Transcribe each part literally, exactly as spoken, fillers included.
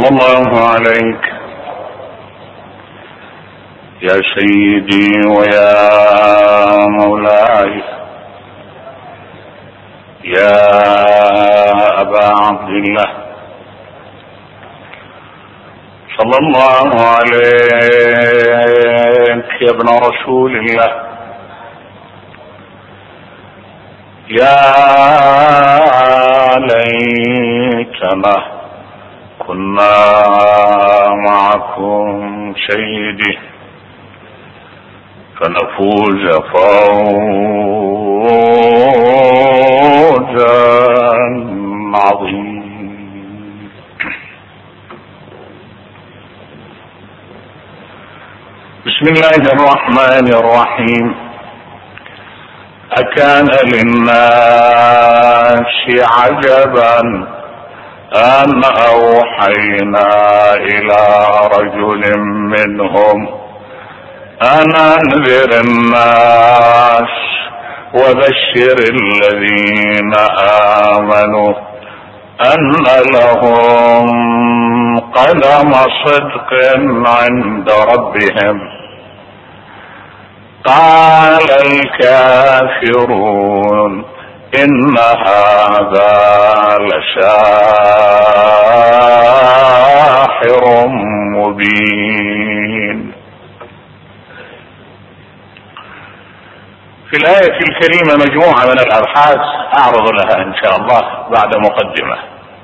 صلى الله عليك يا سيدي ويا مولاي يا أبا عبد الله صلى الله عليك يا ابن رسول الله يا ليتنا كنا معكم سيدي فنفوز فوزا عظيما. بسم الله الرحمن الرحيم. أكان للناس عجبا أن أوحينا إلى رجل منهم أن أنذر الناس وبشر الذين آمنوا أن لهم قدم صدق عند ربهم. قال الكافرون إن هذا لساحر مبين. في الآية الكريمة مجموعة من الأبحاث أعرض لها إن شاء الله بعد مقدمة.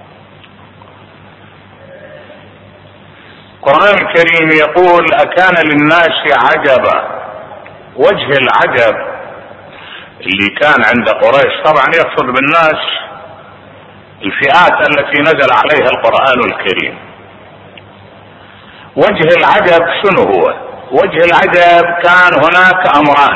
القرآن الكريم يقول أكان للناس عجبا. وجه العجب اللي كان عند قريش طبعا يقصد بالناس الفئات التي نزل عليها القرآن الكريم. وجه العجب شنو هو؟ وجه العجب كان هناك أمران.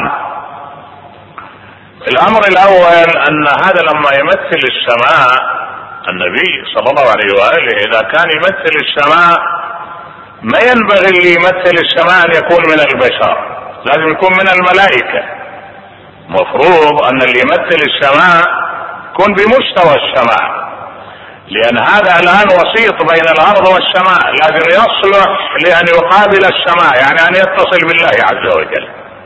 الأمر الأول أن هذا لما يمثل السماء النبي صلى الله عليه وآله إذا كان يمثل السماء ما ينبغي اللي يمثل السماء أن يكون من البشر، لازم يكون من الملائكة. مفروض أن اللي يمثل السماء يكون بمستوى السماء، لأن هذا الآن وسيط بين الأرض والسماء، لازم يصلح لأن يقابل السماء، يعني أن يتصل بالله عز وجل.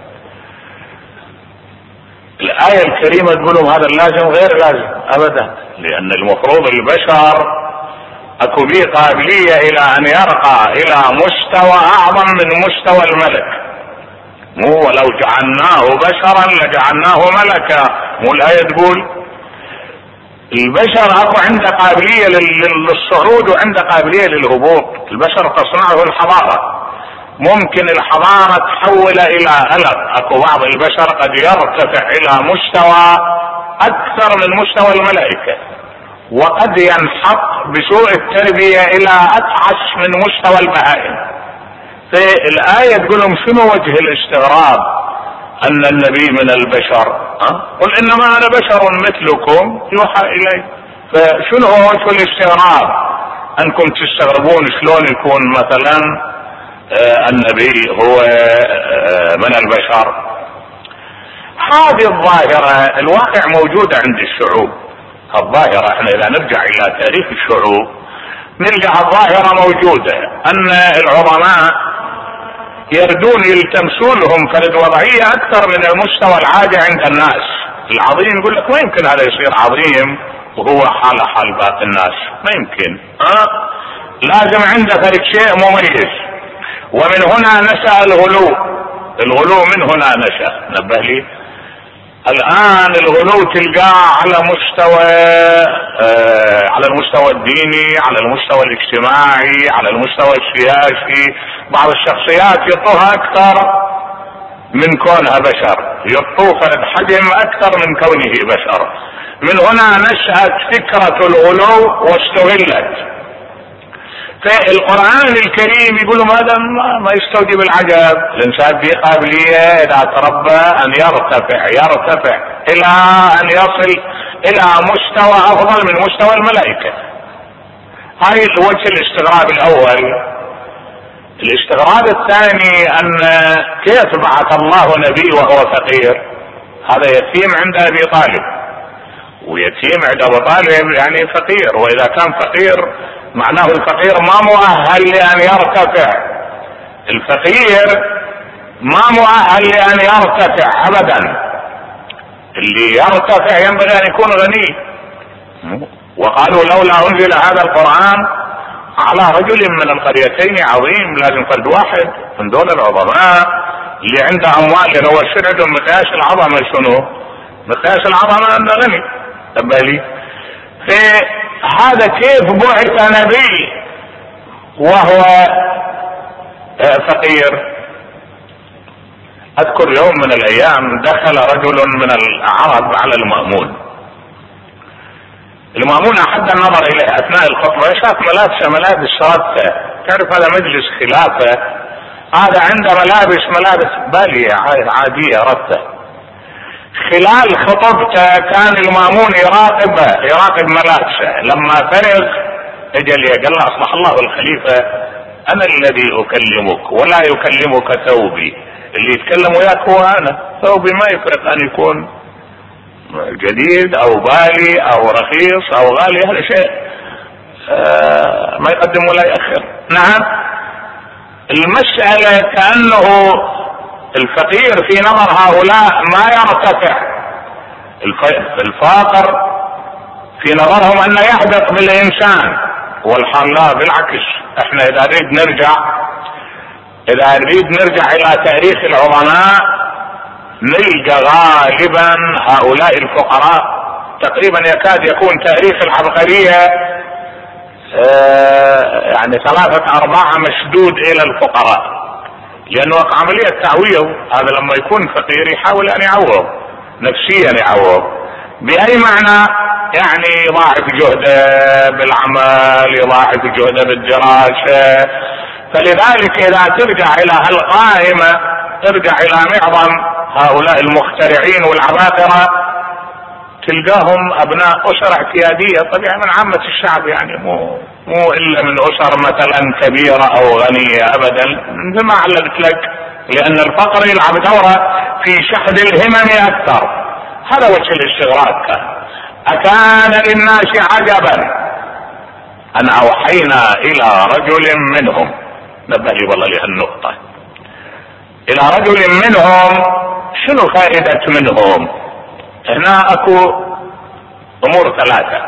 الآية الكريمة تقولهم هذا اللازم غير لازم أبدا، لأن المفروض البشر أكو به قابلية إلى أن يرقى إلى مستوى أعظم من مستوى الملك. مو ولو جعلناه بشرا لجعلناه ملكا، مو الآية تقول البشر أكو عنده قابلية للصعود وعنده قابلية للهبوط. البشر تصنعه الحضارة، ممكن الحضارة تحول إلى ألق. أكو بعض البشر قد يرتفع إلى مستوى أكثر من مستوى الملائكة، وقد ينحط بسوء التربية إلى أتعس من مستوى البهائم. فالآية تقولهم شنو وجه الاستغراب أن النبي من البشر؟ أه؟ قل إنما أنا بشر مثلكم يوحى إلي. فشنو هو وجه الاستغراب أنكم تستغربون شلون يكون مثلا آه النبي هو آه من البشر؟ هذه الظاهرة الواقع موجودة عند الشعوب. الظاهرة احنا إذا نرجع إلى تاريخ الشعوب نلقى الظاهرة موجودة، أن العظماء يردون يلتمسون لهم فرد وضعية أكثر من المستوى العادي عند الناس. العظيم يقول لك ما يمكن هذا يصير عظيم وهو حال حال باقي الناس، ما يمكن. أه؟ لازم عنده فرد شيء مميز. ومن هنا نشأ الغلو. الغلو من هنا نشأ. نبه لي الآن الغلو تلقاه على مستوى آه على المستوى الديني، على المستوى الاجتماعي، على المستوى السياسي. بعض الشخصيات يعطوها أكثر من كونها بشر، يعطوه فرد حجم أكثر من كونه بشر. من هنا نشأت فكرة الغلو واستغلت. فالقرآن الكريم يقولوا هذا ما يستوجب العجب. الإنسان به قابلية إذا تربى أن يرتفع يرتفع إلى أن يصل إلى مستوى أفضل من مستوى الملائكة. هاي الوجه الاستغراب الأول. الاستغراب الثاني أن كيف بعث الله نبي وهو فقير؟ هذا يتيم عند أبي طالب، ويتيم عند أبي طالب يعني فقير، وإذا كان فقير معناه الفقير ما مؤهل لأن يرتفع، الفقير ما مؤهل لأن يرتفع أبدا، اللي يرتفع ينبغي أن يكون غني. وقالوا لولا أنزل هذا القرآن على رجل من القريتين عظيم، لازم فرد واحد من دول العظماء اللي عنده أموال، لأنه الشرع مقياس العظمة شنو؟ مقياس العظمة أنه غني. تبالي في هذا كيف بعث نبي وهو فقير؟ اذكر يوم من الايام دخل رجل من العرب على المأمون، المأمون احد النظر اليه اثناء الخطبة، شاف ملابس ملابس رثة، تعرف هذا مجلس خلافة، هذا عنده ملابس ملابس بالية عادية رثة. خلال خطبته كان المأمون يراقبه يراقب ملابسه، لما فرغ اجل قال له اصلح الله الخليفة انا الذي اكلمك ولا يكلمك ثوبي، اللي يتكلم وياك هو انا، ثوبي ما يفرق ان يكون جديد او بالي او رخيص او غالي، هذا شيء آه ما يقدم ولا يأخر. نعم المسألة كأنه الفقير في نظر هؤلاء ما يرتفع، الفاقر في نظرهم انه يحبط بالانسان، والحال لا، بالعكس. احنا اذا نريد نرجع اذا نريد نرجع الى تاريخ العظماء نلقى غالبا هؤلاء الفقراء تقريبا يكاد يكون تاريخ العبقرية آه يعني ثلاثة ارباع مشدود الى الفقراء، لانه عملية تعويض. هذا لما يكون فقير يحاول ان يعوض نفسيا، يعوض باي معنى؟ يعني يضاعف جهده بالعمل، يضاعف جهده بالدراسة. فلذلك اذا ترجع الى هالقائمة ترجع الى معظم هؤلاء المخترعين والعباقرة تلقاهم ابناء اسر اعتيادية طبيعي من عامة الشعب، يعني مو مو الا من اسر مثلا كبيرة او غنية ابدا، مثل ما علقت لك، لان الفقر يلعب دورة في شحذ الهمم اكثر. هذا وجه الاستغراق. كان اكان للناس عجبا ان اوحينا الى رجل منهم، نبه لي والله لهالنقطة، الى رجل منهم. شنو فائدة منهم؟ هنا اكو امور ثلاثة.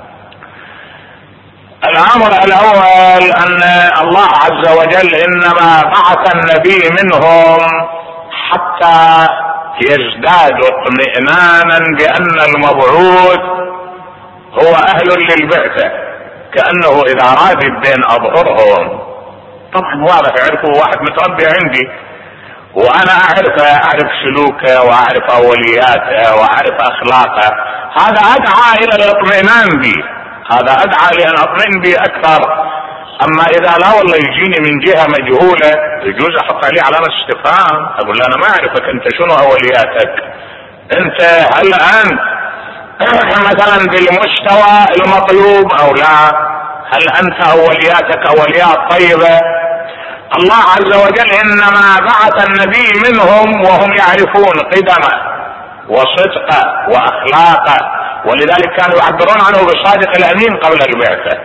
الامر الاول ان الله عز وجل انما بعث النبي منهم حتى يزدادوا اطمئنانا بان المبعوث هو اهل للبعثة، كأنه اذا راد الدين اظهرهم. طبعا واضح، يعرفوا واحد متربي عندي وانا اعرفه، اعرف سلوكه واعرف اولياته واعرف اخلاقه، هذا ادعى الى الاطمئنان بي، هذا ادعى لان اطمئن بي اكثر. اما اذا لا والله يجيني من جهة مجهولة يجوز احط عليه علامة استفهام، اقول له انا ما اعرفك، انت شنو اولياتك؟ انت هل انت مثلا بالمستوى المطلوب او لا؟ هل انت اولياتك اوليات طيبة؟ الله عز وجل انما بعث النبي منهم وهم يعرفون قدمه وصدقه واخلاقه، ولذلك كانوا يعبرون عنه بالصادق الامين قبل البعثة.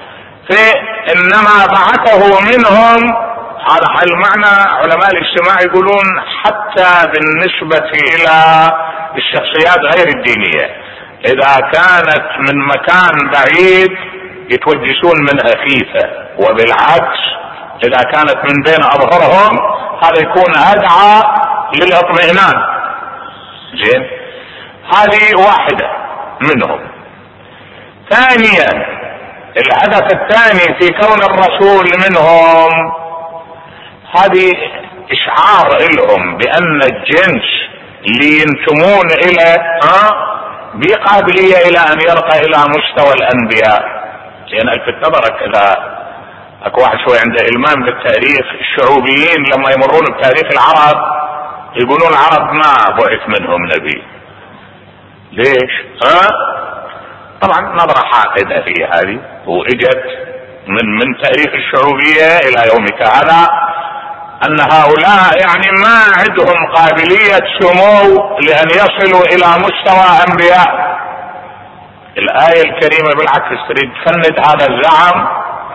فانما بعثه منهم، هذا المعنى علماء الاجتماع يقولون حتى بالنسبة الى الشخصيات غير الدينية، اذا كانت من مكان بعيد يتوجسون منها خيفة، وبالعكس اذا كانت من بين اظهرهم هذا يكون ادعى للاطمئنان. زين، هذه واحدة منهم. ثانيا الهدف الثاني في كون الرسول منهم، هذه اشعار لهم بان الجنس اللي ينتمون الى ها بقابلية الى ان يرقى الى مستوى الانبياء. لان الفت نظرك، اذا اكو واحد شوي عنده المام بالتاريخ، الشعوبيين لما يمرون بتاريخ العرب يقولون العرب ما بعث منهم نبي. ليش؟ ها طبعا نظرة حاقدة هي هذه، واجت من من تاريخ الشعوبية الى يومك هذا ان هؤلاء يعني ما عندهم قابلية سمو لان يصلوا الى مستوى انبياء. الآية الكريمة بالعكس تريد تفند هذا الزعم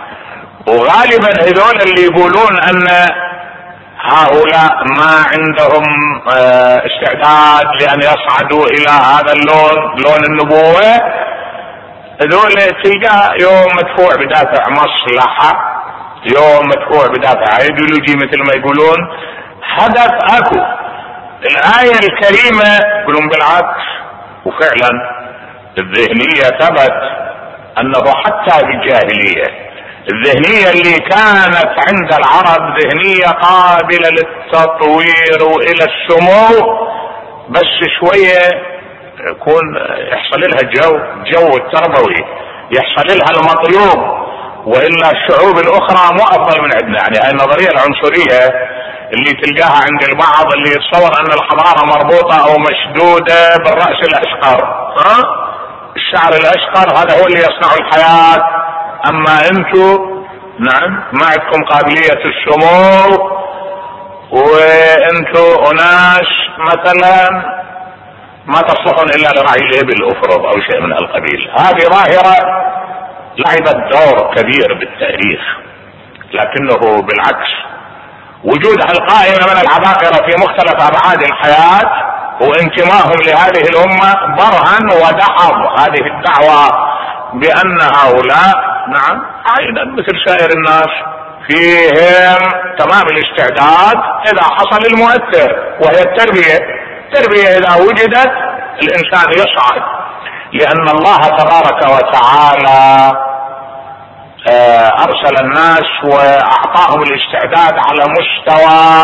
وغالبا هذول اللي يقولون ان هؤلاء ما عندهم استعداد لان يصعدوا الى هذا اللون، لون النبوة، هذول تلقى يوم مدفوع بدافع مصلحة، يوم مدفوع بدافع ايديولوجي مثل ما يقولون، هدف اكو. الآية الكريمة يقولون بالعكس، وفعلا الذهنية ثبت انه حتى بالجاهلية الذهنية اللي كانت عند العرب ذهنية قابلة للتطوير والى السمو، بس شوية يكون يحصل لها الجو جو التربوي، يحصل لها المطلوب، والا الشعوب الاخرى مو افضل من عندنا. يعني هاي النظرية العنصرية اللي تلقاها عند البعض اللي يتصور ان الحضارة مربوطة او مشدودة بالرأس الاشقر، ها الشعر الاشقر هذا هو اللي يصنع الحياة، اما انتو نعم ما عندكم قابلية السمو، وانتو اناس مثلا ما تصلحون الا لرعي الابل افرض او شيء من القبيل. هذه ظاهرة لعبت دور كبير بالتاريخ، لكنه بالعكس وجودها القائمة من العباقرة في مختلف ابعاد الحياة وانتمائهم لهذه الامة برهن ودحض هذه الدعوة بان هؤلاء نعم عينا مثل سائر الناس فيهم تمام الاستعداد اذا حصل المؤثر وهي التربية. التربية اذا وجدت الانسان يصعد، لان الله تبارك وتعالى ارسل الناس واعطاهم الاستعداد على مستوى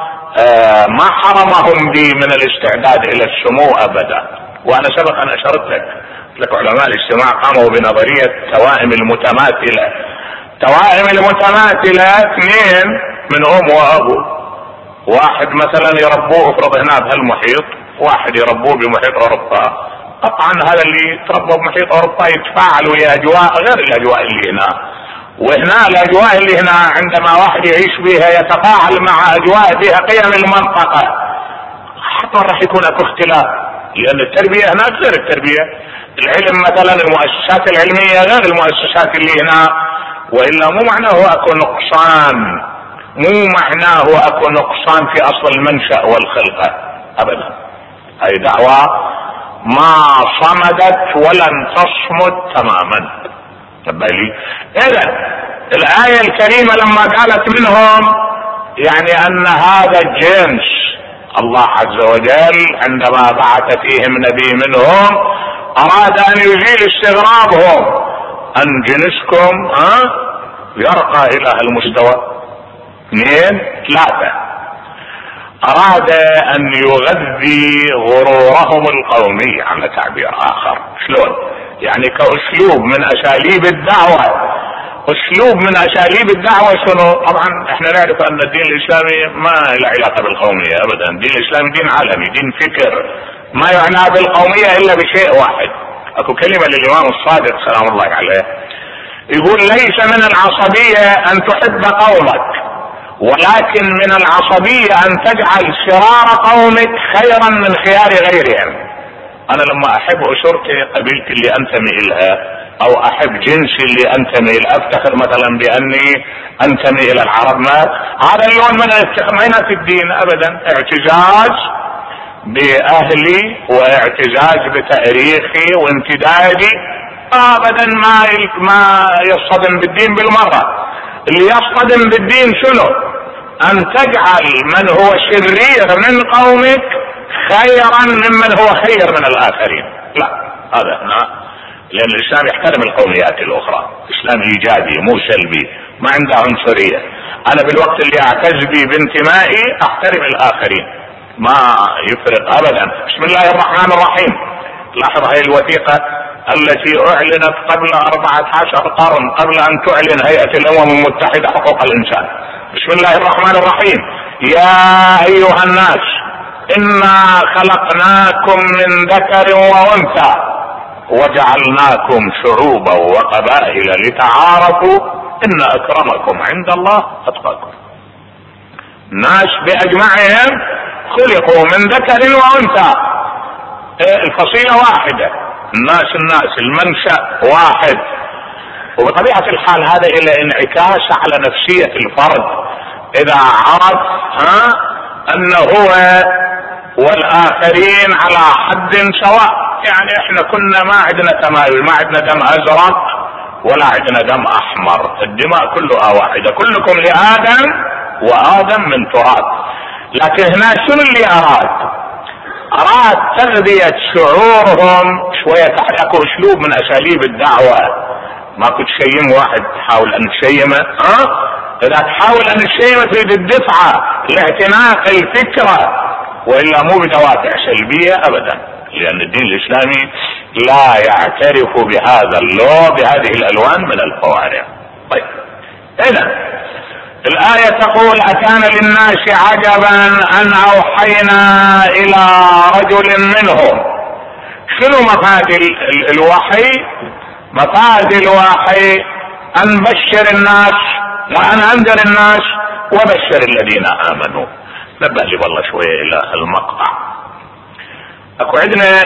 ما حرمهم به من الاستعداد الى السمو ابدا. وانا سبق ان اشرت لك لك علماء الاجتماع قاموا بنظرية توائم المتماثلة. توائم المتماثلة اثنين من ام وابو، واحد مثلا يربوه افرض هنا بهالمحيط، واحد يربوه بمحيط اوروبا، طبعا هذا اللي تربى بمحيط اوروبا يتفاعل ويا اجواء غير الاجواء اللي هنا، وهنا الاجواء اللي هنا عندما واحد يعيش بها يتفاعل مع اجواء فيها قيم المنطقة، حتى راح يكون اكو اختلاف، لان التربية هناك غير التربية. العلم مثلا المؤسسات العلمية غير المؤسسات اللي هنا، والا مو معناه اكو نقصان، مو معناه اكو نقصان في اصل المنشأ والخلقة ابدا. هاي دعوة ما صمدت ولن تصمد تماما. بالي اذا الآية الكريمة لما قالت منهم يعني ان هذا الجنس الله عز وجل عندما بعث فيهم نبي منهم اراد ان يزيل استغرابهم ان جنسكم ها يرقى الى المستوى. اثنين ثلاثة، اراد ان يغذي غرورهم القومي على تعبير اخر. شلون؟ يعني كاسلوب من اساليب الدعوة. اسلوب من اساليب الدعوة شنو؟ طبعا احنا نعرف ان الدين الاسلامي ما له علاقة بالقومية ابدا، الدين الاسلامي دين عالمي، دين فكر، ما يعنى بالقومية الا بشيء واحد. اكو كلمة للامام الصادق سلام الله عليه يقول ليس من العصبية ان تحب قومك، ولكن من العصبية ان تجعل شرار قومك خيرا من خيار غيرهم. انا لما احب اسرتي قبيلتي اللي انتمي الها، او احب جنسي اللي انتمي الى، افتخر مثلا باني انتمي الى العرب، ما هذا اللون من الافتخار ما ينافي الدين ابدا. اعتزاز باهلي واعتزاز بتاريخي وامتدادي ابدا ما ما يصطدم بالدين بالمرة. اللي يصطدم بالدين شنو؟ ان تجعل من هو شرير من قومك خيرا ممن هو خير من الاخرين. لا هذا لا. لان الاسلام يحترم القوميات الاخرى، اسلام ايجابي مو سلبي، ما عنده عنصرية. انا بالوقت اللي اعتز بي بانتمائي احترم الاخرين، ما يفرق ابدا. بسم الله الرحمن الرحيم. لاحظ هاي الوثيقة التي اعلنت قبل اربعة عشر قرن، قبل ان تعلن هيئة الامم المتحدة حقوق الانسان. بسم الله الرحمن الرحيم. يا ايها الناس انا خلقناكم من ذكر وانثى وجعلناكم شعوبا وقبائل لتعارفوا ان اكرمكم عند الله اتقاكم. الناس باجمعهم خلقوا من ذكر وانثى، الفصيلة واحدة، الناس الناس المنشأ واحد، وبطبيعة الحال هذا إلى انعكاس على نفسية الفرد إذا عرف ها أنه هو والآخرين على حد سواء. يعني احنا كنا ما عندنا تمايز، ما عندنا دم أزرق ولا عندنا دم أحمر، الدماء كلها واحدة، كلكم لآدم وآدم من تراب. لكن هنا شنو اللي أراد؟ أراد تغذية شعورهم شوية تحت. اكو أسلوب من أساليب الدعوة، ما كنت تشيم واحد تحاول أن تشيمه، ها إذا تحاول أن تشيمه تريد الدفعة لاعتناق الفكرة، وإلا مو بدوافع سلبية أبدا، لأن الدين الإسلامي لا يعترف بهذا اللون بهذه الألوان من الفوارق. طيب إذن الآية تقول: أكان للناس عجبا أن أوحينا إلى رجل منهم. شنو مفاد الوحي؟ مفاد الوحي أن بشر الناس وأن أنذر الناس وبشر الذين آمنوا. نبه لي والله شوية إلى المقطع. أكو عندنا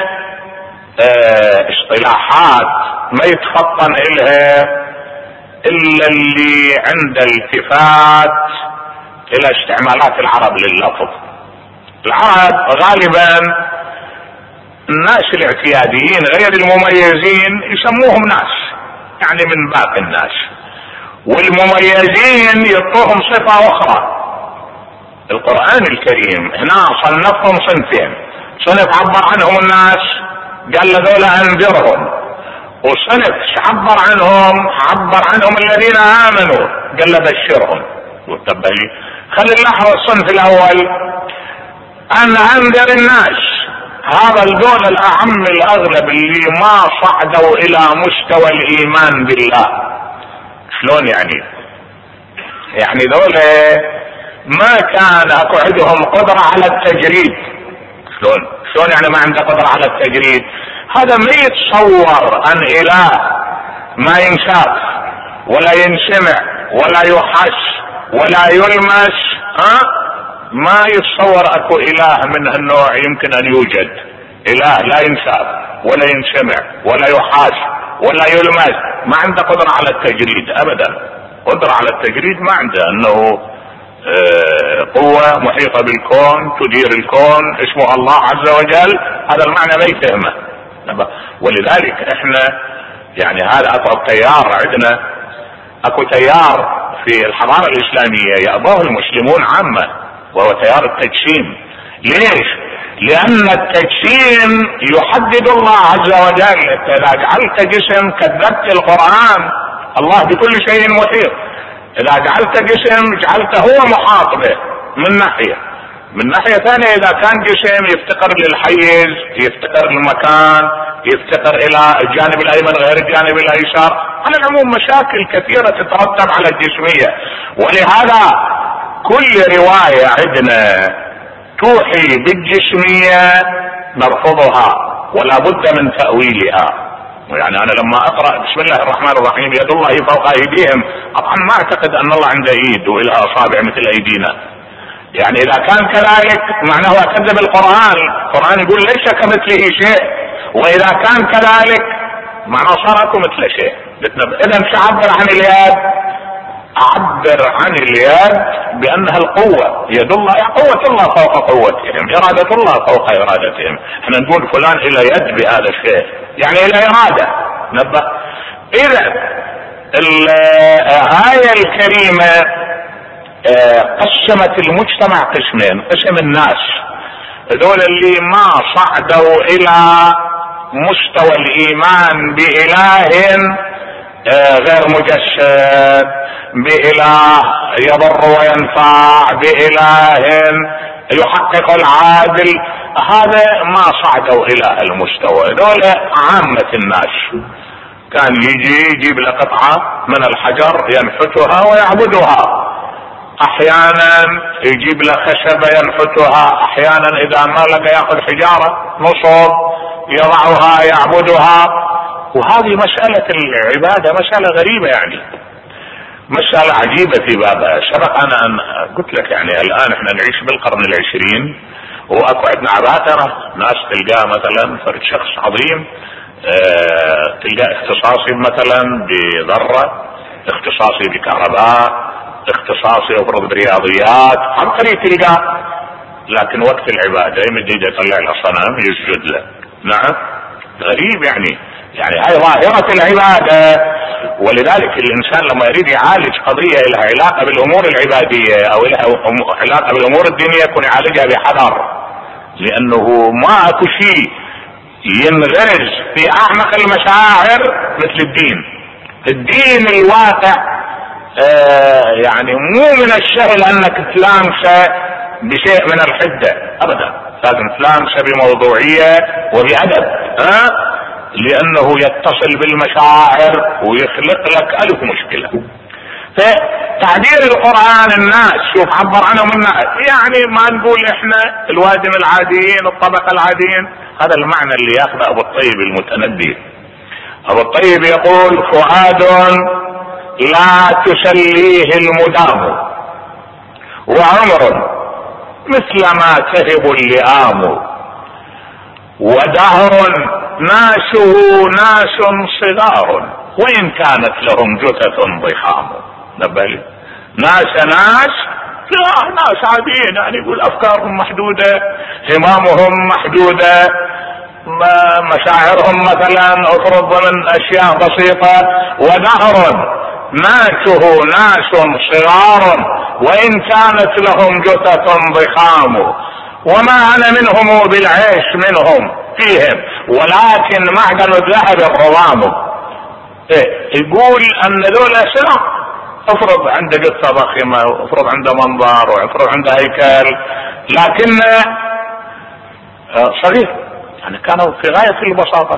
اه اصطلاحات ما يتفطن إلها إلا اللي عند التفات إلى استعمالات العرب لللفظ. العرب غالبا الناس الاعتياديين غير المميزين يسموهم ناس، يعني من باقي الناس، والمميزين يعطوهم صفة أخرى. القرآن الكريم هنا صنفهم صنفين: صنف عبر عنهم الناس قال لذولا أنذرهم، وصنف عبر عنهم عبر عنهم الذين آمنوا قال له بشرهم. وتبهي خلي نلاحظ الصنف الأول أن أنذر الناس، هذا الدول الأعم الأغلب اللي ما صعدوا إلى مستوى الإيمان بالله. شلون يعني؟ يعني دولة ما كان أكو عندهم قدرة على التجريد. شلون؟ شلون يعني ما عنده قدرة على التجريد؟ هذا ما يتصور أن إله ما ينشاف ولا ينسمع ولا يحس ولا يلمس، ها ما يتصور اكو اله من هالنوع يمكن ان يوجد. اله لا ينشاف ولا ينسمع ولا يحاس ولا يلمس، ما عنده قدرة على التجريد ابدا. قدرة على التجريد ما عنده، انه قوة محيطة بالكون تدير الكون اسمه الله عز وجل، هذا المعنى ما يفهمه. ولذلك احنا يعني هذا اقرب تيار عندنا، اكو تيار في الحضارة الاسلامية يأباه المسلمون عامة، وهو تيار التجسيم. ليش؟ لان التجسيم يحدد الله عز وجل. اذا جعلت جسم كذبت القرآن، الله بكل شيء محيط. اذا جعلت جسم جعلته هو محاط به من ناحية، من ناحية ثانية اذا كان جسم يفتقر للحيز، يفتقر للمكان، يفتقر الى الجانب الايمن غير الجانب الايسر. على العموم مشاكل كثيرة تترتب على الجسمية، ولهذا كل رواية عندنا توحي بالجسمية نرفضها ولا بد من تأويلها. يعني انا لما اقرأ بسم الله الرحمن الرحيم يد الله فوق ايديهم، طبعا ما اعتقد ان الله عنده ايد والها اصابع مثل ايدينا. يعني اذا كان كذلك معناه اكذب القرآن. القرآن يقول ليس كمثله شيء، واذا كان كذلك معناه صار اكو مثل شيء. اذا مش اعبر عن اليد، اعبر عن اليد بانها القوة. يد الله قوة الله فوق قوتهم، ارادة الله فوق ارادتهم. احنا نقول فلان الى يد بهذا الشيء يعني الى ارادة. نبه. اذا الآية الكريمة قسمت المجتمع قسمين: قسم الناس دول اللي ما صعدوا الى مستوى الايمان بإله غير مجسد، بإله يضر وينفع، بإله يحقق العادل، هذا ما صعدوا الى المستوى. دول عامة الناس. كان يجي يجيب له قطعة من الحجر ينحتها ويعبدها، احيانا يجيب له خشبة ينحتها، احيانا اذا ما لقى ياخذ حجارة نصب يضعها يعبدها. وهذه مسألة العبادة مسألة غريبة، يعني مسألة عجيبة في بابها. سبق انا ان قلت لك يعني الان احنا نعيش بالقرن العشرين، واكو عندنا عباقرة ناس تلقاه مثلا فرد شخص عظيم اه تلقى اختصاصي مثلا بذرة، اختصاصي بكهرباء، اختصاصي افرض برياضيات، عبقري تلقى. لكن وقت العبادة يمد يده يطلع له صنم يسجد له. نعم غريب يعني. يعني هاي ظاهرة العبادة. ولذلك الانسان لما يريد يعالج قضية لها علاقة بالامور العبادية او لها علاقة بالامور الدينية يكون يعالجها بحذر، لانه ما اكو شيء ينغرز في اعمق المشاعر مثل الدين. الدين الواقع آه يعني مو من السهل انك تلامسه بشيء من الحدة ابدا، لازم تلامسه بموضوعية وبأدب، ها أه؟ لانه يتصل بالمشاعر ويخلق لك الف مشكلة. فتعبير القرآن الناس شوف عبر عنهم الناس، يعني ما نقول احنا الوادم العاديين الطبقة العاديين، هذا المعنى اللي ياخذ ابو الطيب المتنبي. ابو الطيب يقول فؤاد لا تسليه المدام، وعمر مثل ما تهب اللئام، ودهر ناسه ناس صغار وان كانت لهم جثث ضخام. نبالي ناس ناس لا ناس عاديين، يعني يقول افكارهم محدودة، همامهم محدودة، مشاعرهم مثلا افرض من اشياء بسيطة. ودهر ناسه ناس صغار وان كانت لهم جثث ضخام، وما انا منهم بالعيش منهم فيهم، ولكن معدن الذهب الرضام. إيه يقول ان ذول سلام، افرض عنده جثة ضخمة، افرض عنده منظر، وافرض عنده هيكل، لكن صغير، يعني كانوا في غاية البساطة.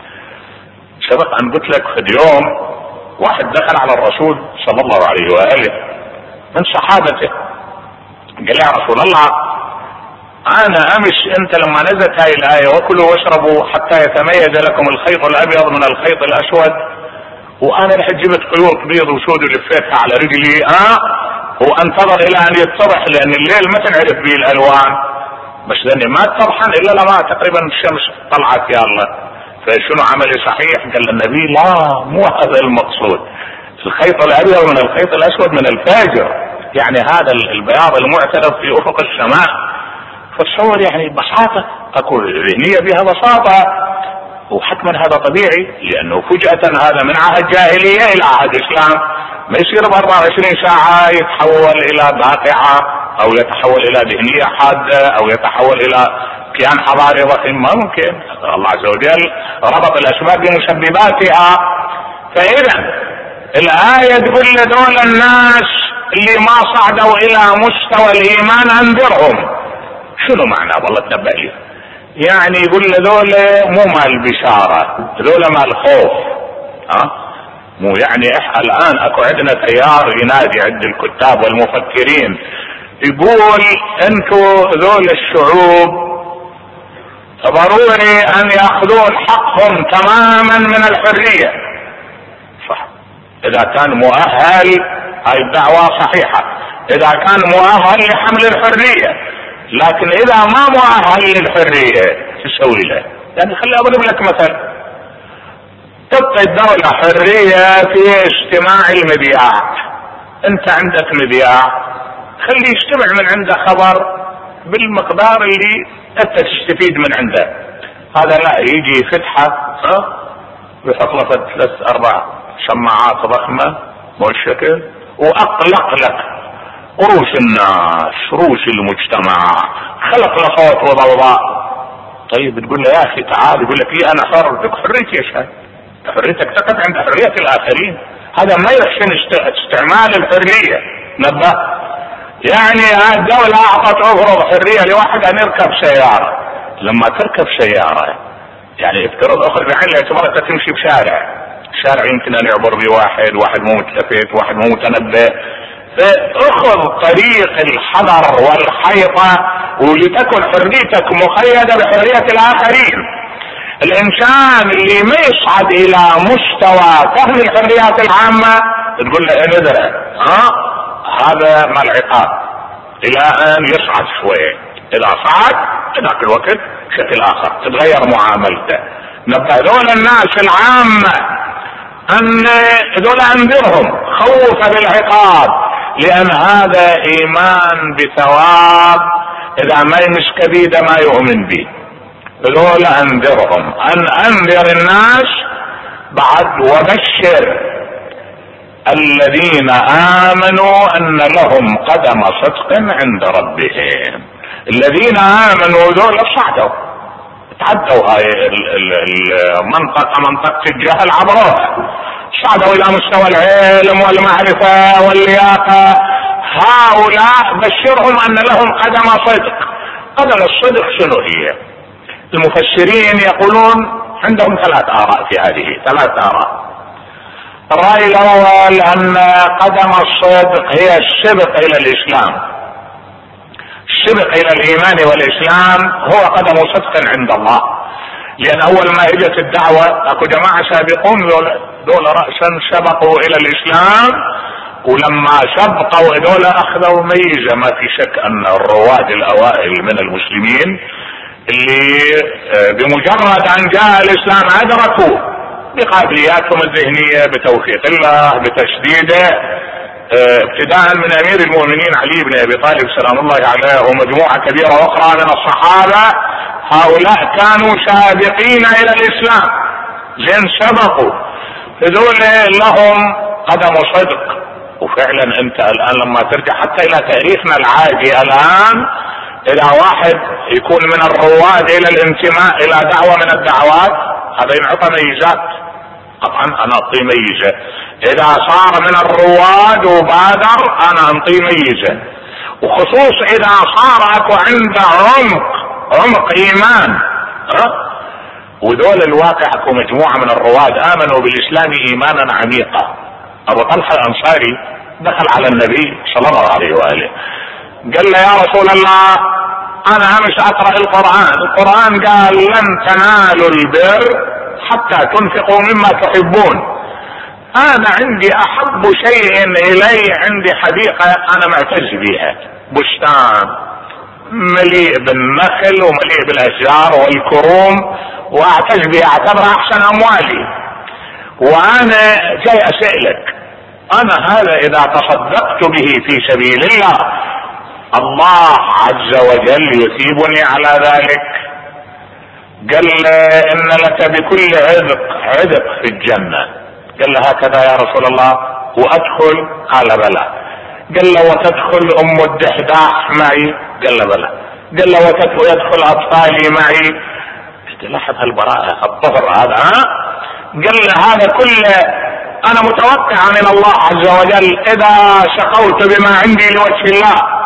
سبق ان قلت لك في اليوم واحد دخل على الرسول صلى الله عليه وآله من صحابته، قال يا رسول الله انا امس انت لما نزلت هاي الايه وكلوا واشربوا حتى يتميز لكم الخيط الابيض من الخيط الاسود، وانا رحت جبت خيوط بيض وسود ولفيتها على رجلي اه وانتظر الى ان يتضح، لان الليل ما تنعرف به الالوان، بس لاني ما تطرحن الا لما تقريبا الشمس طلعت يا الله، فشنو عملي صحيح؟ قال النبي لا مو هذا المقصود، الخيط الابيض من الخيط الاسود من الفجر، يعني هذا البياض المعترف في افق السماء. فتصور يعني بساطة، اكو ذهنية بها بساطة، وحتما هذا طبيعي، لانه فجأة هذا من عهد جاهلية الى عهد اسلام، ما يصير ب أربعة وعشرين ساعة يتحول الى باقعة او يتحول الى ذهنية حادة او يتحول الى كيان حضاري ضخم، ما ممكن. الله عز وجل ربط الاسباب بمسبباتها. فاذا الآية تقول لدول الناس اللي ما صعدوا الى مستوى الايمان انذرهم. شنو معنى والله تنبأ لي؟ يعني يقول لذول مو مال بشارة، ذول مال خوف. ها مو يعني احنا الان اكو عندنا تيار ينادي عند الكتاب والمفكرين يقول انتو ذول الشعوب ضروري ان ياخذون حقهم تماما من الحرية. صح، اذا كان مؤهل، هاي الدعوة صحيحة، اذا كان مؤهل لحمل الحرية، لكن اذا ما مؤهل للحرية تسوي له؟ يعني خلي اضرب لك مثل، تبقى الدولة حرية في اجتماع المذياع، انت عندك مذياع خلي يجتمع من عنده خبر بالمقدار اللي انت تستفيد من عنده، هذا لا يجي يفتحه ها ويحط له ثلاث اربع سماعات ضخمة مو الشكل واقلق لك روش الناس روش المجتمع، خلق له صوت وضوضاء. طيب تقول له يا اخي تعال، يقول لك لي انا حر، لك حريتي يا شاي، حريتك تقف عند حرية الاخرين، هذا ما يحسن استعمال الحرية. نبه يعني الدولة اعطت افرض حرية لواحد ان يركب سيارة، لما تركب سيارة يعني افترض اخر بعين الاعتبار انت تمشي بشارع، الشارع يمكن ان يعبر به واحد واحد مو متلفت واحد مو متنبه، فاخذ طريق الحذر والحيطة ولتكن حريتك مقيدة بحرية الاخرين. الانسان اللي ما يصعد الى مستوى فهم الحريات العامة تقول له انذر ها هذا مع العقاب الى ان يصعد شوية، اذا صعد ذاك الوقت شكل اخر تتغير معاملته. نبه دول الناس العامة ان دول انذرهم خوف بالعقاب، لان هذا ايمان بثواب اذا ما يمش كبيدة ما يؤمن به. دول انذرهم ان انذر الناس بعد وبشر الذين امنوا ان لهم قدم صدق عند ربهم. الذين امنوا دول صعدوا تعدوا هاي المنطقة منطقة الجهل عبروها، صعدوا الى مستوى العلم والمعرفة واللياقة. هؤلاء بشرهم ان لهم قدم صدق. قدم الصدق شنو هي؟ المفسرين يقولون عندهم ثلاث آراء في هذه، ثلاث آراء. الرأي الأول أن قدم الصدق هي السبق إلى الإسلام، السبق إلى الإيمان والإسلام هو قدم صدق عند الله. لأن أول ما إجت الدعوة أكو جماعة سابقون دول, دول رأسا سبقوا إلى الإسلام، ولما سبقوا دول أخذوا ميزة. ما في شك أن الرواد الأوائل من المسلمين اللي بمجرد أن جاء الإسلام أدركوا بقابلياتهم الذهنية بتوفيق الله بتشديده، ابتداء من امير المؤمنين علي بن ابي طالب سلام الله عليه ومجموعة كبيرة اخرى من الصحابة. هؤلاء كانوا سابقين الى الاسلام، زين سبقوا، هذول لهم قدم صدق. وفعلا انت الان لما ترجع حتى الى تاريخنا العادي الان، اذا واحد يكون من الرواد الى الانتماء الى دعوة من الدعوات هذا ينعطى ميزات. طبعا انا اعطيه ميزة اذا صار من الرواد وبادر، انا انطيه ميزة، وخصوص اذا صار اكو عنده عمق عمق ايمان. ها ودول الواقع اكو مجموعة من الرواد امنوا بالاسلام ايمانا عميقا. ابو طلحة الانصاري دخل على النبي صلى الله عليه واله، قال له يا رسول الله انا امس اقرأ القرآن، القرآن قال لن تنالوا البر حتى تنفقوا مما تحبون. انا عندي احب شيء الي عندي حديقة انا معتز بها، بستان مليء بالنخل ومليء بالاشجار والكروم، واعتز بها اعتبرها احسن اموالي. وانا جاي اسألك، انا هذا اذا تصدقت به في سبيل الله الله عز وجل يثيبني على ذلك؟ قال ان لك بكل عذق عذق في الجنة. قال له هكذا يا رسول الله وادخل؟ قال بلى. قال له وتدخل ام الدحداح معي؟ قال له بلى. قال له ويدخل اطفالي معي؟ لاحظ هالبراءة الطهر هذا. ها قال له هذا كله انا متوقع من الله عز وجل اذا شقوت بما عندي لوجه الله.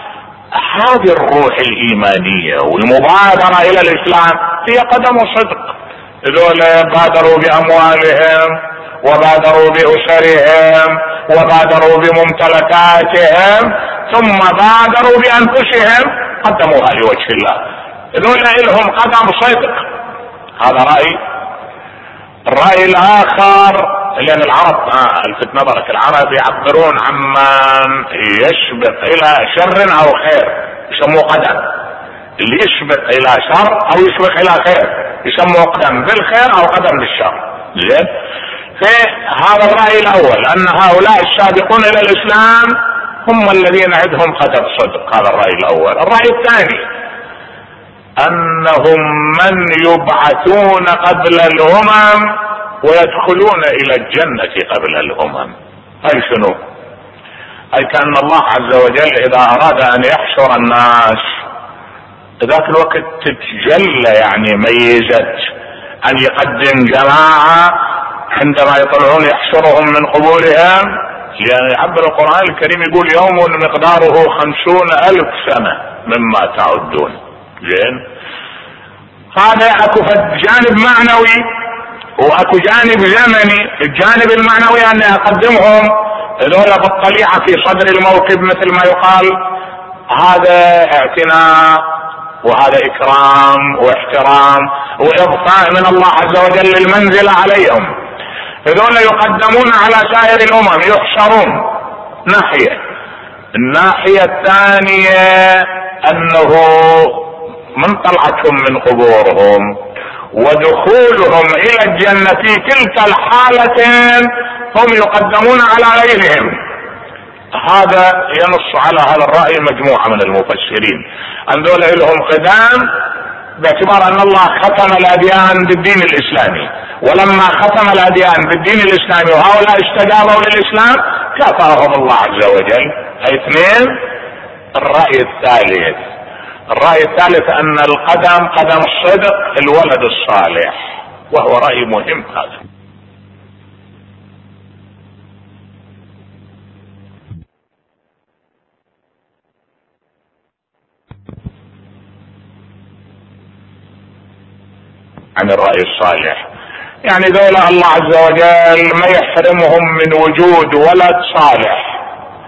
هذه الروح الايمانية والمبادرة الى الاسلام هي قدم صدق. ذول بادروا باموالهم وبادروا باسرهم وبادروا بممتلكاتهم ثم بادروا بانفسهم قدموها لوجه الله. ذول لهم قدم صدق. هذا رأي. الرأي الاخر لان العرب آه الفت نظرك، العرب يعبرون عمن يسبق الى شر او خير يسموه قدم. اللي يسبق الى شر او يسبق الى خير يسموه قدم بالخير او قدم بالشر. زين، فهذا الرأي الاول ان هؤلاء السابقون الى الاسلام هم الذين عندهم قدم صدق. هذا الرأي الاول. الرأي الثاني انهم من يبعثون قبل الامم ويدخلون الى الجنة قبل الامم. اي شنو؟ اي كأن الله عز وجل اذا اراد ان يحشر الناس ذاك الوقت تتجلى يعني ميزة ان يقدم جماعة عندما يطلعون يحشرهم من قبورهم. يعني يعبر القرآن الكريم يقول يوم مقداره خمسون الف سنة مما تعدون. زين، هذا اكو جانب معنوي واكو جانب زمني. الجانب المعنوي ان اقدمهم ذولا بالطليعة في صدر الموكب مثل ما يقال، هذا اعتناء وهذا اكرام واحترام واضفاء من الله عز وجل المنزل عليهم. ذولا يقدمون على سائر الامم يحشرون ناحية. الناحية الثانية انه من طلعتهم من قبورهم ودخولهم الى الجنة في كلتا الحالتين هم يقدمون على غيرهم. هذا ينص على هذا الرأي مجموعة من المفسرين، ان ذولا لهم قدام باعتبار ان الله ختم الاديان بالدين الاسلامي، ولما ختم الاديان بالدين الاسلامي وهؤلاء استجابوا للاسلام كافأهم الله عز وجل. اثنين، الرأي الثالث الرأي الثالث ان القدم قدم الصدق الولد الصالح، وهو رأي مهم هذا. عن الرأي الصالح يعني ذولا الله عز وجل ما يحرمهم من وجود ولد صالح.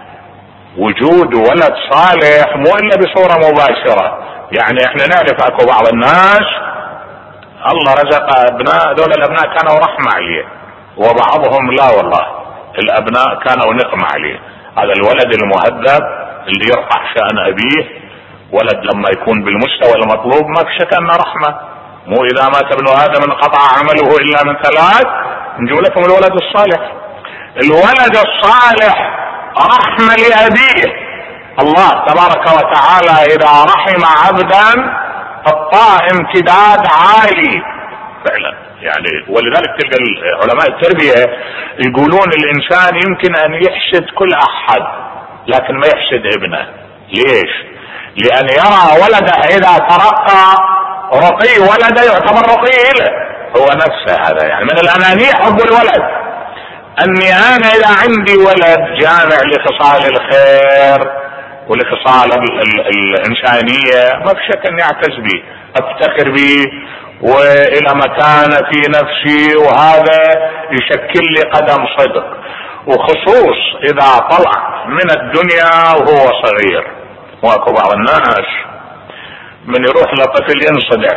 وجود ولد صالح مو الا بصورة مباشرة، يعني احنا نعرف اكو بعض الناس الله رزق ابناء، ذولا الابناء كانوا رحمة عليه، وبعضهم لا والله الابناء كانوا نقمة عليه. هذا الولد المهذب اللي يرفع شأن ابيه، ولد لما يكون بالمستوى المطلوب ما في شك انه رحمة. مو اذا مات ابن ادم انقطع عمله الا من ثلاث، نجو لكم الولد الصالح. الولد الصالح رحمة لابيه. الله تبارك وتعالى اذا رحم عبدا اعطاه امتداد عالي فعلا، يعني ولذلك تلقى علماء التربية يقولون الانسان يمكن ان يحسد كل احد لكن ما يحسد ابنه. ليش؟ لان يرى ولده اذا ترقى رقي ولده يعتبر رقي له هو نفسه. هذا يعني من الانانية حب الولد، اني انا اذا عندي ولد جامع لخصال الخير ولخصال ال ال الانسانية ما في شك اني اعتز به، افتخر به والى مكانة في نفسي، وهذا يشكل لي قدم صدق، وخصوص اذا طلع من الدنيا وهو صغير. واكو بعض الناس من يروح لطفل ينصدع،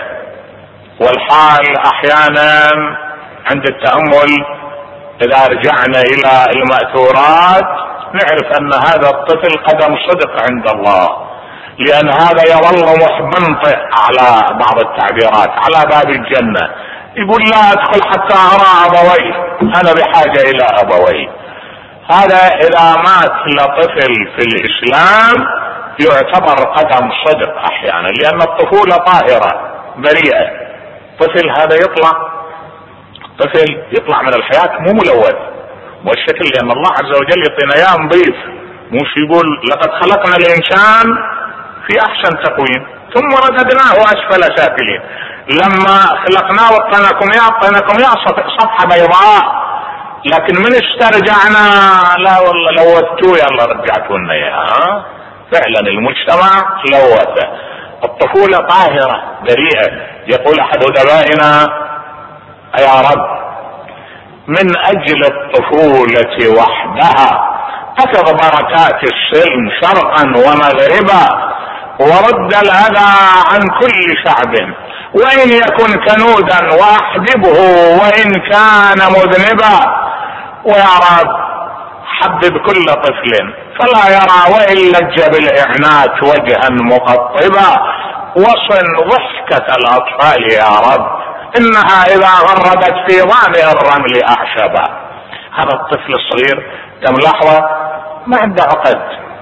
والحال احيانا عند التأمل اذا رجعنا الى المأثورات نعرف ان هذا الطفل قدم صدق عند الله، لان هذا يظل محبنطئ على بعض التعبيرات على باب الجنة، يقول لا ادخل حتى ارى ابوي، انا بحاجة الى ابوي. هذا اذا مات لطفل في الاسلام يعتبر قدم صدق احيانا، لان الطفولة طاهرة بريئة. طفل هذا يطلع طفل يطلع من الحياة مو ملوث، والشكل لان الله عز وجل يعطينا اياه نظيف، مش يقول لقد خلقنا الانسان في احسن تقويم ثم رددناه اسفل سافلين. لما خلقناه وطنكم يا اعطيناكم يا صفحة بيضاء، لكن من استرجعنا لا والله لوثتوه يلا رجعتونا اياها. فعلا المجتمع لوثه. الطفولة طاهرة بريئة. يقول احد ادبائنا يا رب من اجل الطفولة وحدها اخذ بركات السلم شرقا ومغربا، ورد الاذى عن كل شعب، وان يكن كنودا واحببه وان كان مذنبا. ويا رب حبب كل طفل فلا يرى وان لج بالاعنات وجها مقطبا، وصن ضحكة الاطفال يا رب انها اذا غردت في ظامئ الرمل اعشبا. هذا الطفل الصغير كم لحظة ما عنده عقد،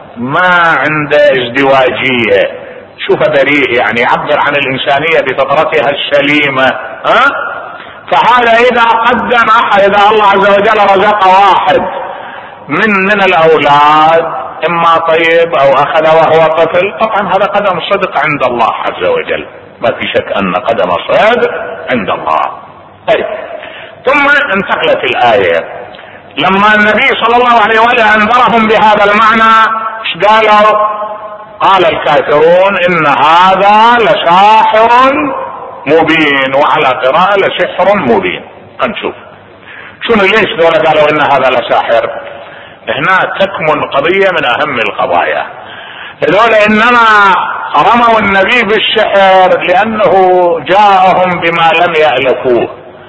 ما عنده ازدواجية، شوف بريء يعني يعبر عن الانسانية بفطرتها السليمة. ها فهذا اذا قدم احد، اذا الله عز وجل رزق واحد من من الاولاد اما طيب او اخذ وهو طفل، طبعا هذا قدم صدق عند الله عز وجل، ما في شك ان قدم صدق عند الله. طيب ثم انتقلت الايه لما النبي صلى الله عليه وآله انذرهم بهذا المعنى ايش قالوا؟ قال الكافرون ان هذا لساحر مبين، وعلى قراءة لسحر مبين. نشوف شنو ليش دول قالوا ان هذا لساحر. هنا تكمن قضية من اهم القضايا. هذول انما رموا النبي بالسحر لانه جاءهم بما لم يألفوه،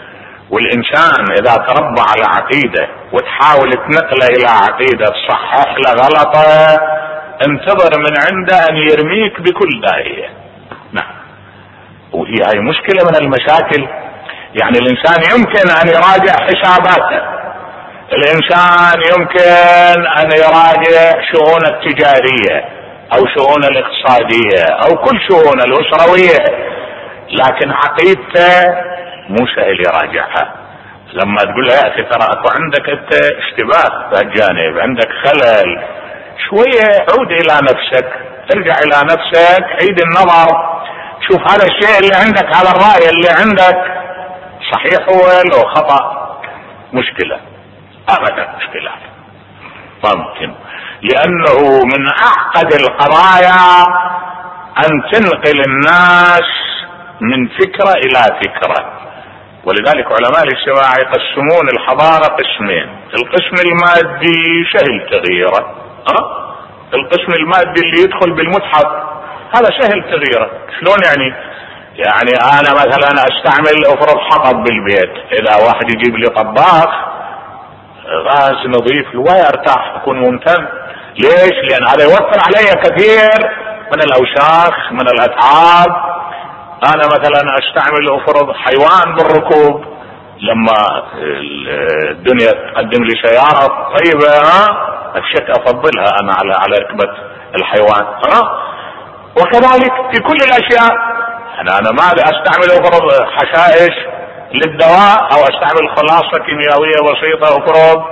والانسان اذا تربى على عقيدة وتحاول تنقله الى عقيدة تصحح له غلطه انتظر من عنده ان يرميك بكل داهية. نعم وهي هاي مشكلة من المشاكل يعني الانسان يمكن ان يراجع حساباته، الانسان يمكن ان يراجع شؤون التجارية او شؤون الاقتصادية او كل شؤون الاسروية، لكن عقيدته مو سهل يراجعها. لما تقول له يا اخي ترى اكو عندك انت اشتباه بهالجانب، عندك خلل، شوية عود الى نفسك، ارجع الى نفسك، عيد النظر، شوف هذا الشيء اللي عندك، هذا الرأي اللي عندك صحيح هو لو خطأ. مشكلة ابدا مشكلة ما ممكن، لانه من اعقد القضايا ان تنقل الناس من فكرة الى فكرة. ولذلك علماء الاجتماع يقسمون الحضارة قسمين: القسم المادي سهل تغييره، أه؟ القسم المادي اللي يدخل بالمتحف هذا سهل تغييره. شلون يعني؟ يعني انا مثلا استعمل افرض حطب بالبيت، اذا واحد يجيب لي طباخ غاز نظيف ولا ارتاح، اكون ممتن. ليش؟ لان هذا يوفر علي كثير من الاوساخ من الاتعاب. انا مثلا استعمل افرض حيوان بالركوب، لما الدنيا تقدم لي سيارة طيبة اشك افضلها انا على على ركبة الحيوان. ها وكذلك في كل الاشياء، انا انا ما استعمل افرض حشائش للدواء او استعمل خلاصة كيميائية بسيطة افرض.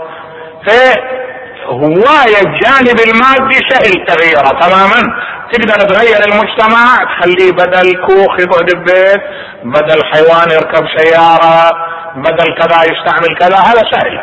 فهواية الجانب المادي سهل تغييره تماما. تقدر تغير المجتمع، تخليه بدل كوخ يقعد ببيت، بدل حيوان يركب سيارة، بدل كذا يستعمل كذا، هذا سهل.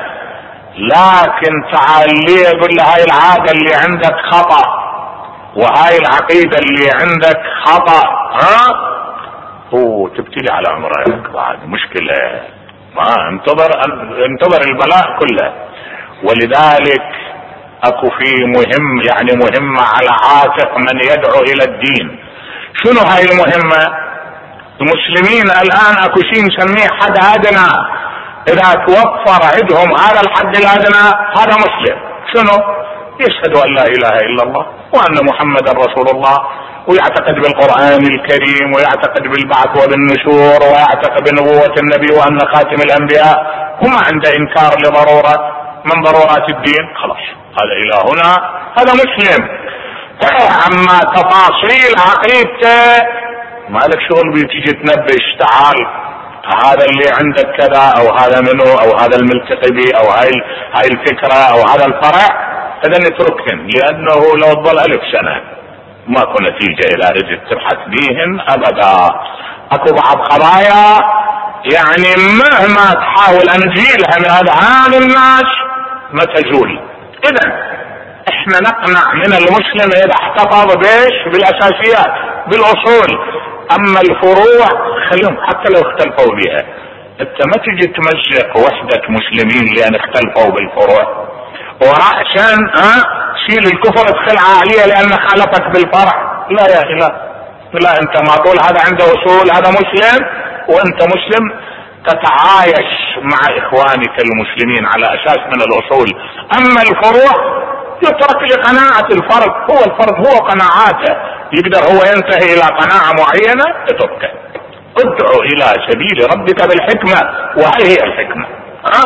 لكن تعال لي يقول له هاي العادة اللي عندك خطأ، وهاي العقيدة اللي عندك خطأ، ها هو تبتلي على عمرك بعد مشكلة. ما انتظر انتظر البلاء كله. ولذلك اكو في مهم يعني مهمة على عاتق من يدعو الى الدين. شنو هاي المهمة؟ المسلمين الان اكو شيء نسميه حد ادنى، اذا توفر عندهم هذا الحد الادنى هذا مسلم. شنو؟ يشهد ان لا اله الا الله وان محمد رسول الله، ويعتقد بالقرآن الكريم، ويعتقد بالبعث وبالنشور، ويعتقد بنبوة النبي وان خاتم الانبياء، وما عنده انكار لضرورة من ضرورات الدين. خلاص هذا الى هنا هذا مسلم. اما تفاصيل عقيدته ما لك شغل بتيجي تنبش تعال هذا اللي عندك كذا او هذا منه او هذا الملتقي به او هاي هاي الفكرة او هذا الفرع، هذا نتركهم، لانه لو ظل الف سنة ماكو نتيجة الى رجل تبحث بيهن ابدا. اكو بعض قضايا يعني مهما تحاول ان تزيلها من اذهان الناس ما تزول. اذا احنا نقنع من المسلم اذا احتفظ بيش بالاساسيات بالاصول، اما الفروع خليهم حتى لو اختلفوا بها. انت ما تجي تمزق وحدة مسلمين لان اختلفوا بالفروع، ورأسا ها شيل الكفر ادخلها عليها لان خالفك بالفرع. لا يا اخي لا لا، انت ما تقول هذا عنده اصول هذا مسلم، وانت مسلم تتعايش مع اخوانك المسلمين على اساس من الاصول. اما الفروع يترك لقناعة الفرد، هو الفرد هو قناعاته، يقدر هو ينتهي الى قناعة معينة اتركه. ادعو الى سبيل ربك بالحكمة، وهل هي الحكمة؟ ها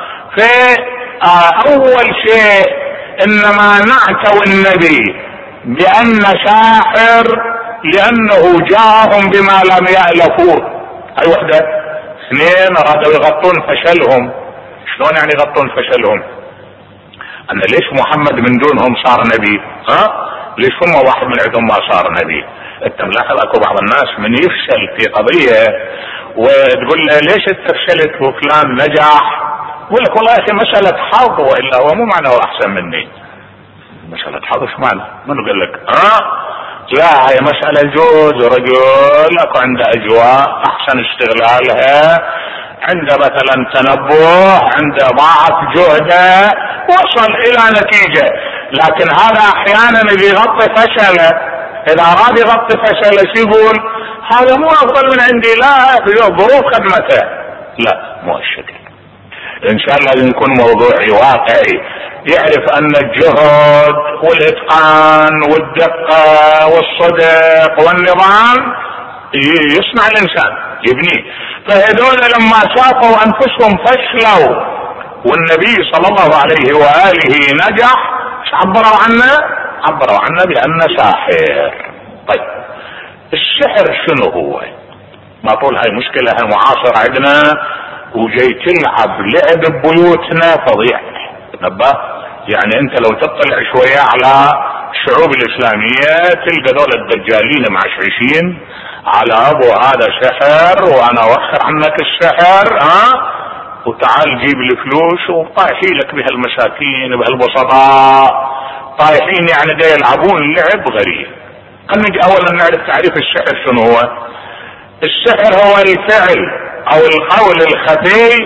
فاول شيء انما نعتو النبي بان ساحر لانه جاءهم بما لم يألفوه. هاي وحدة. اثنين ارادوا يغطون فشلهم. شلون يعني يغطون فشلهم؟ ان ليش محمد من دونهم صار نبي؟ ها ليش هم واحد من عندهم ما صار نبي؟ انت ملاحظ اكو بعض الناس من يفشل في قضية وتقول له ليش انت فشلت وفلان نجح، يقول لك والله يا اخي مسألة حظ، والا هو مو معناه احسن مني. مسألة حظ ايش معنى؟ من قال لك؟ ها لا هي مسألة جوز، رجل اكو عنده اجواء احسن استغلالها، عنده مثلا تنبه، عنده ضعف جهده، وصل الى نتيجة. لكن هذا احيانا اللي يغطي فشله، اذا اراد يغطي فشله شو يقول؟ هذا مو افضل من عندي، لا في ظروف خدمته. لا مو الشكل. الانسان لازم يكون موضوعي واقعي، يعرف ان الجهد والاتقان والدقة والصدق والنظام يصنع الانسان، يبنيه. فهذول لما شافوا انفسهم فشلوا والنبي صلى الله عليه واله نجح، ايش عبروا عنه؟ عبروا عنه بانه ساحر. طيب السحر شنو هو؟ ما طول هاي مشكلة هاي معاصرة عندنا، وجاي تلعب لعب ببيوتنا فظيع. نبه يعني انت لو تطلع شوية على الشعوب الاسلامية تلقى دول الدجالين معشعشين على ابو هذا سحر وانا اوخر عنك السحر، ها وتعال جيب لي فلوس، وطايحي لك بهالمساكين بهالبسطاء طايحين، يعني دا يلعبون لعب غريب. خلينا نجي اولا نعرف تعريف السحر شنو هو. السحر هو الفعل او القول الخفي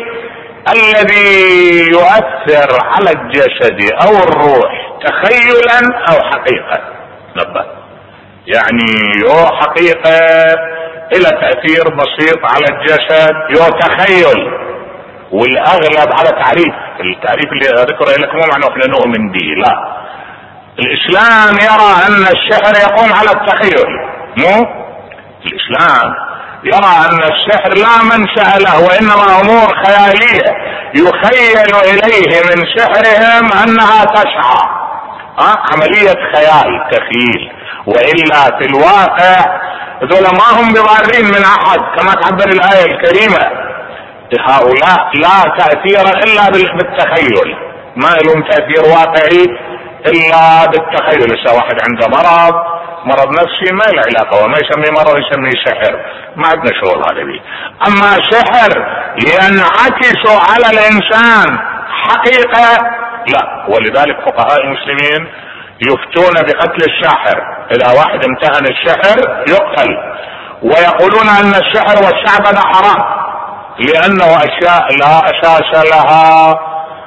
الذي يؤثر على الجسد او الروح تخيلا او حقيقة. نبه يعني يو حقيقة الى تأثير بسيط على الجسد، يو تخيل، والاغلب على تعريف التعريف اللي اذكره لكم مو معنى احنا نؤمن به، لا. الاسلام يرى ان السحر يقوم على التخيل، مو الاسلام يرى ان السحر لا منشأ له وانما امور خيالية يخيل اليه من سحرهم انها تسعى، أه؟ عملية خيال تخيل، والا في الواقع ذولا ما هم بضارين من احد كما تعبر الاية الكريمة. هؤلاء لا تأثير الا بالتخيل، ما لهم تأثير واقعي الا بالتخيل. لسه واحد عنده مرض مرض نفسي ما له علاقة، وما يسمي مرض يسميه سحر، ما عندنا شغل هذا بيه. اما سحر ينعكس على الانسان حقيقة لا، ولذلك فقهاء المسلمين يفتون بقتل الساحر، اذا واحد امتهن السحر يقتل، ويقولون ان السحر والشعبدة حرام لانه اشياء لا اساس لها،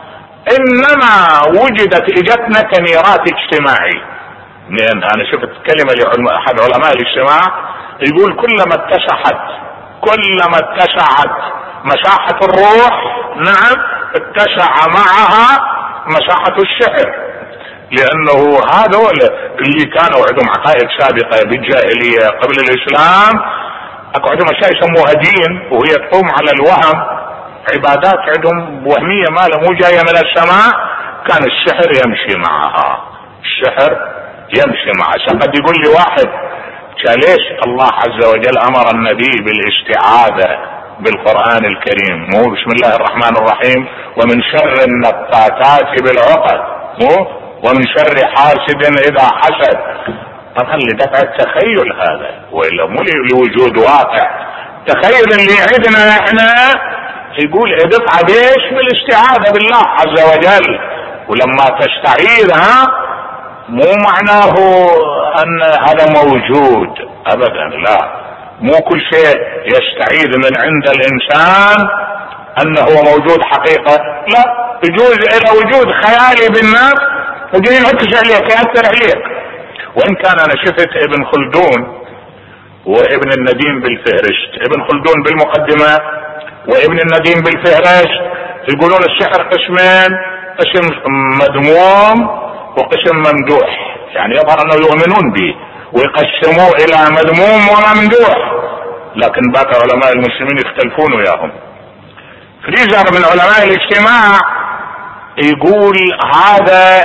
انما وجدت اجتنا كنيرات اجتماعي. لان انا شفت كلمة لاحد علماء الاجتماع يقول كلما اتسعت كلما اتسعت مساحة الروح، نعم اتسع معها مساحة السحر، لانه هذا اللي كانوا عندهم عقائد سابقة بالجاهلية قبل الاسلام، اكو عندهم اشياء يسموها دين وهي تقوم على الوهم، عبادات عندهم وهمية ما له مو جاية من السماء، كان السحر يمشي معها، السحر يمشي معها. قد يقول لي واحد ليش الله عز وجل امر النبي بالاستعاذة بالقرآن الكريم؟ مو بسم الله الرحمن الرحيم ومن شر النفاثات بالعقد، مو ومن شر حاسد اذا حسد؟ طبعا لدفع التخيل هذا، والا مو لوجود واقع. تخيل اللي عندنا احنا يقول ادفع بيش بالاستعاذة بالله عز وجل، ولما تستعيذ ها مو معناه ان هذا موجود ابدا، لا، مو كل شيء يستعيذ من عند الانسان انه موجود حقيقة، لا، يجوز الى وجود خيالي بالنفس وجاي ينعكس عليك يأثر عليك. وان كان انا شفت ابن خلدون وابن النديم بالفهرست، ابن خلدون بالمقدمة وابن النديم بالفهرست يقولون السحر قسمين، قسم مذموم وقسم ممدوح، يعني يظهر انه يؤمنون به ويقسموه الى مذموم وممدوح، لكن باقي علماء المسلمين يختلفون وياهم. فريزر من علماء الاجتماع يقول هذا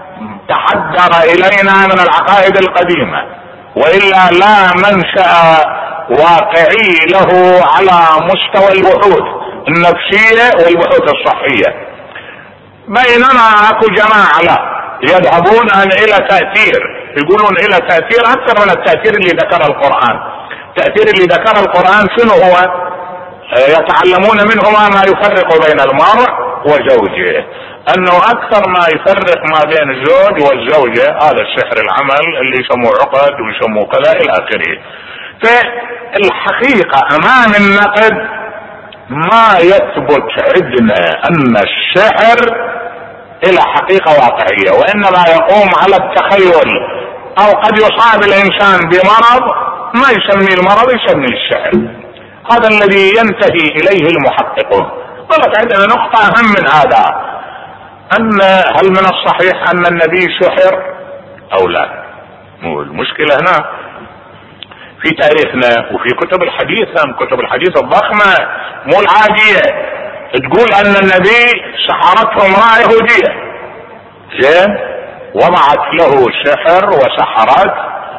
تحدر الينا من العقائد القديمة، والا لا منشأ واقعي له على مستوى البحوث النفسية والبحوث الصحية. بينما اكو جماعة لا يذهبون الى تأثير، يقولون الى تأثير اكثر من التأثير اللي ذكر القرآن. التأثير اللي ذكر القرآن شنو هو؟ يتعلمون منهما ما يفرق بين المرء وزوجه، انه اكثر ما يفرق ما بين الزوج والزوجة هذا السحر العمل اللي يسموه عقد ويسموه كذا الى اخره. فالحقيقة امام النقد ما يثبت عندنا ان السحر الى حقيقة واقعية، وانما يقوم على التخيل، او قد يصاب الانسان بمرض ما يسميه المرض يسميه السحر. هذا الذي ينتهي اليه المحققون. طلعت عندنا نقطة اهم من هذا، ان هل من الصحيح ان النبي سحر او لا؟ مو المشكلة هنا. في تاريخنا وفي كتب الحديث، كتب الحديث الضخمة مو العادية، تقول ان النبي سحرته امرأة يهودية، زين، وضعت له سحر وسحرت،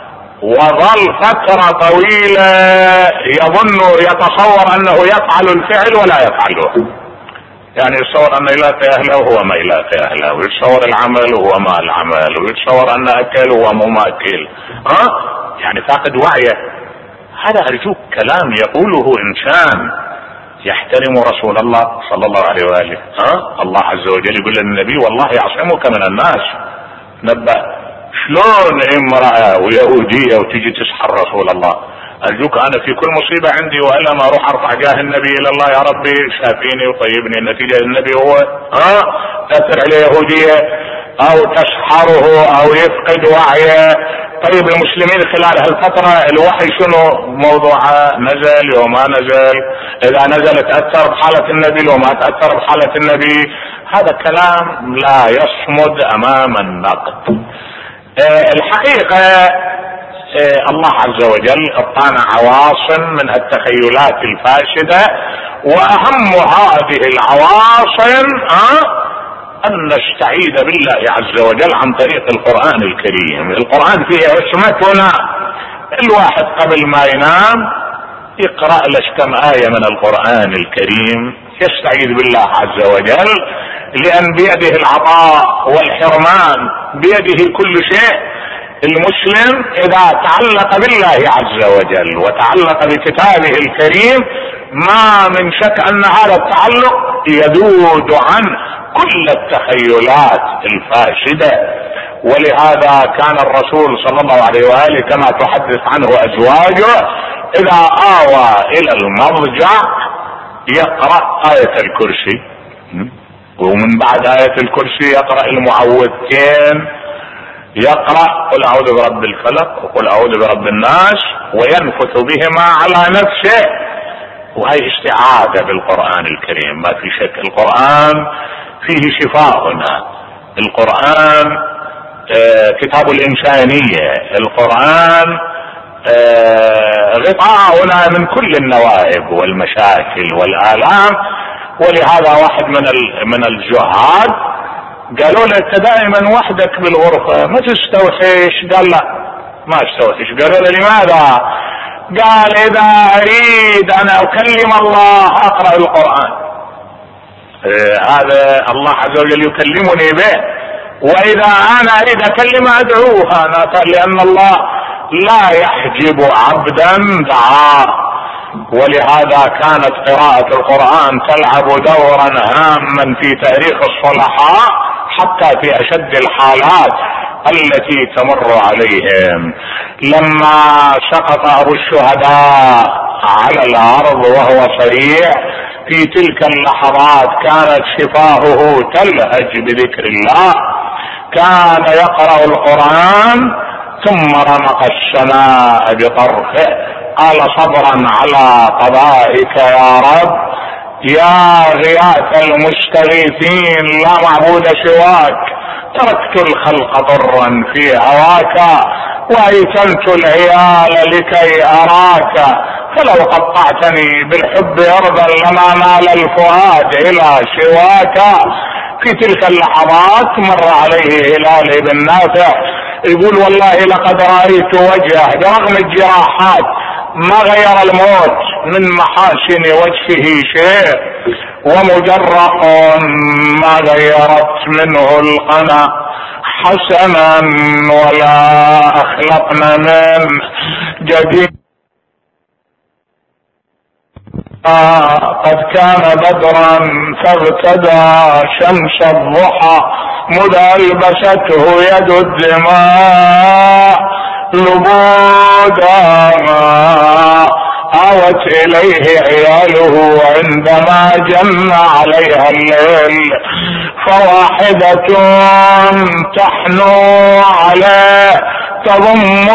وظل فترة طويلة يظن يتصور انه يفعل الفعل ولا يفعله، يعني يتصور انه يلاقي اهله وهو ما يلاقي اهله، ويتصور العمل وهو ما العمل، ويتصور انه اكل وهو مو ماكل، ها يعني فاقد وعيه. هذا ارجوك كلام يقوله انسان يحترم رسول الله صلى الله عليه واله. ها الله عز وجل يقول للنبي والله يعصمك من الناس. نبأ شلون امرأة ويهودية وتجي تسحر رسول الله؟ ارجوك انا في كل مصيبة عندي والا ما اروح ارفع جاه النبي الى الله، يا ربي شافيني وطيبني. النتيجة النبي هو ها تأثر عليه يهودية او تسحره او يفقد وعيه. طيب المسلمين خلال هالفترة الوحي شنو موضوعه؟ نزل وما نزل، اذا نزل تأثر بحالة النبي وما تأثر بحالة النبي. هذا كلام لا يصمد امام النقد. اه الحقيقة اه الله عز وجل اعطانا عواصم من التخيلات الفاسدة، واهم هذه العواصم اه ان نستعيذ بالله عز وجل عن طريق القرآن الكريم. القرآن فيه عصمتنا. الواحد قبل ما ينام يقرأ لك كم آية من القرآن الكريم، يستعيذ بالله عز وجل، لأن بيده العطاء والحرمان، بيده كل شيء. المسلم إذا تعلق بالله عز وجل وتعلق بكتابه الكريم ما من شك أن هذا التعلق يذود عنه كل التخيلات الفاسدة. ولهذا كان الرسول صلى الله عليه وآله كما تحدث عنه أزواجه إذا آوى إلى المضجع يقرأ آية الكرسي، ومن بعد آية الكرسي يقرأ المعوذتين، يقرأ قل أعوذ برب الفلق وقل أعوذ برب الناس، وينفث بهما على نفسه. وهي استعاذة بالقرآن الكريم. ما في شك القرآن فيه شفاؤنا. القرآن آه كتاب الإنسانية. القرآن آه غطاؤنا من كل النوائب والمشاكل والآلام. ولهذا واحد من من الجهاد قالوا له انت دائما وحدك بالغرفة ما تستوحش؟ قال لا ما استوحش. قالوا له لماذا؟ قال اذا اريد ان اكلم الله اقرأ القرآن. آه هذا الله عز وجل يكلمني به، واذا انا اريد اكلم ادعوه انا، لان الله لا يحجب عبدا دعاه. ولهذا كانت قراءة القرآن تلعب دورا هاما في تاريخ الصلحاء حتى في اشد الحالات التي تمر عليهم. لما سقط ابو الشهداء على الارض وهو صريع في تلك اللحظات كانت شفاهه تلهج بذكر الله، كان يقرأ القرآن ثم رمق السماء بطرفه قال صبرا على قضائك يا رب، يا غياث المستغيثين لا معبود سواك، تركت الخلق ضرا في هواك وايتمت العيال لكي اراك، فلو قطعتني بالحب ارضا لما مال الفؤاد الى سواك. في تلك اللحظات مر عليه هلال بن نافع يقول والله لقد رأيت وجهه برغم الجراحات ما غير الموت من محاسن وجهه شيء، ومجرح ما غيرت منه القنا حسنا ولا اخلقنا من جديد. آه قد كان بدرا فاغتدى شمس الضحى مذ البسته يد الدماء لبودا آوت اليه عياله عندما جن عليها الليل، فواحدة تحنو عليه تضم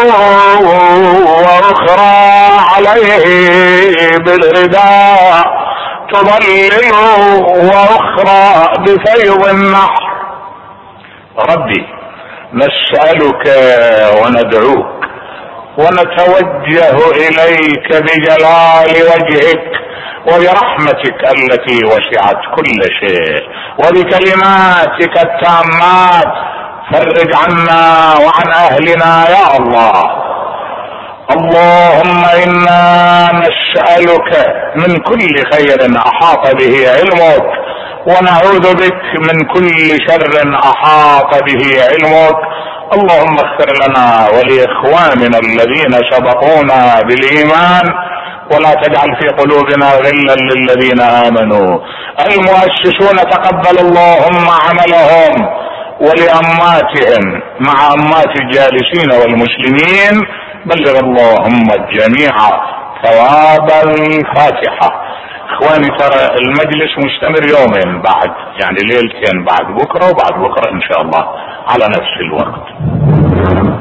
واخرى عليه بالرداء تضلل واخرى بفيض النحر. ربي نسألك وندعوك ونتوجه اليك بجلال وجهك وبرحمتك التي وسعت كل شيء وبكلماتك التامات، فرج عنا وعن اهلنا يا الله. اللهم انا نسألك من كل خير احاط به علمك، ونعوذ بك من كل شر احاط به علمك. اللهم اغفر لنا ولاخواننا الذين سبقونا بالايمان، ولا تجعل في قلوبنا غلا للذين امنوا. المؤسسون تقبل اللهم عملهم، ولأماتهم مع أمات الجالسين والمسلمين بلغ اللهم الجميع ثواب الفاتحة. اخواني ترى المجلس مستمر يومين بعد، يعني ليلتين بعد بكرة وبعد بكرة ان شاء الله على نفس الوقت.